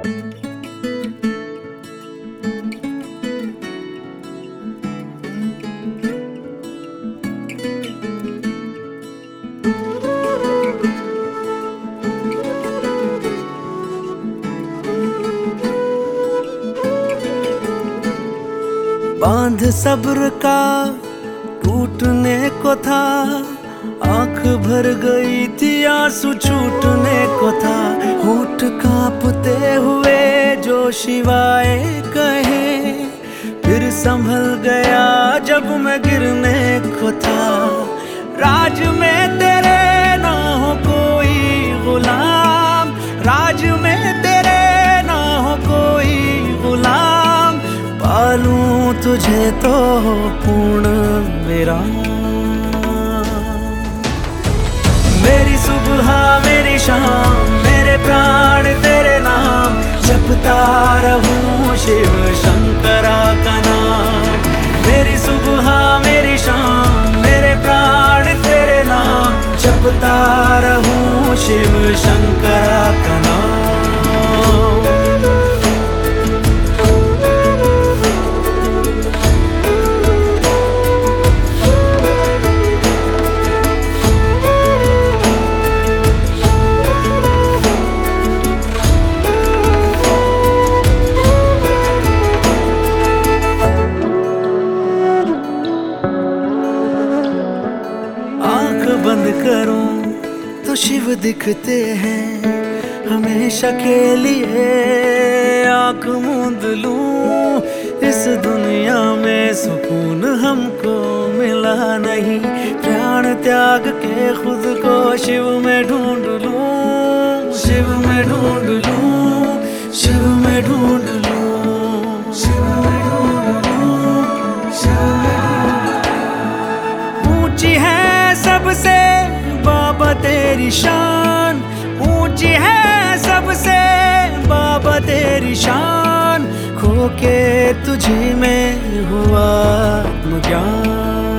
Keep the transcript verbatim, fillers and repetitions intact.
बांध सब्र का टूटने को था, आंख भर गई थी आंसू छूटने को था। होठ कांपते हुए जो शिवाय कहे, फिर संभल गया जब मैं गिरने को था। राज में तेरे ना हो कोई गुलाम, राज में तेरे ना हो कोई गुलाम, पालूं तुझे तो पूर्ण विराम। मेरी सुबह मेरी शाम, मेरे प्राण तेरे नाम, जपता रहूं शिव शंकरा का नाम। मेरी सुबह मेरी शाम, मेरे प्राण तेरे नाम, जपता रहूं शिव शंकरा का नाम। बंद करूं तो शिव दिखते हैं हमेशा के लिए। आंख मूंद लूं इस दुनिया में सुकून हमको मिला नहीं। प्राण त्याग के खुद को शिव में ढूंढ लूं, शिव में ढूंढ लूं, शिव में ढूंढ लूं, शिव में ढूंढ लूं, शिव में ढूंढ लूं। ऊंची है सबसे बाबा तेरी शान, ऊंची है सबसे बाबा तेरी शान। खो के तुझी में हुआ आत्मज्ञान।